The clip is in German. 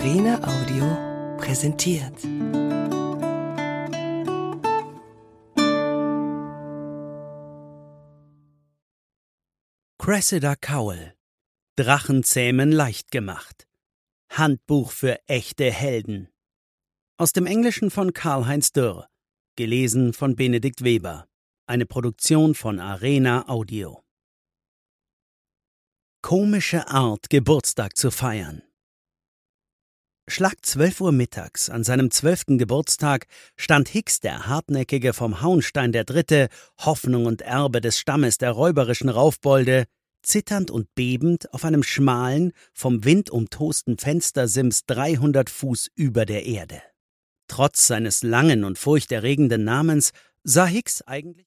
Arena Audio präsentiert. Cressida Cowell. Drachenzähmen leicht gemacht. Handbuch für echte Helden. Aus dem Englischen von Karl-Heinz Dürr. Gelesen von Benedikt Weber. Eine Produktion von Arena Audio. Komische Art, Geburtstag zu feiern. Schlag 12 Uhr mittags, an seinem 12. Geburtstag, stand Hicks, der Hartnäckige vom Hauenstein III., Hoffnung und Erbe des Stammes der räuberischen Raufbolde, zitternd und bebend auf einem schmalen, vom Wind umtosten Fenstersims 300 Fuß über der Erde. Trotz seines langen und furchterregenden Namens sah Hicks eigentlich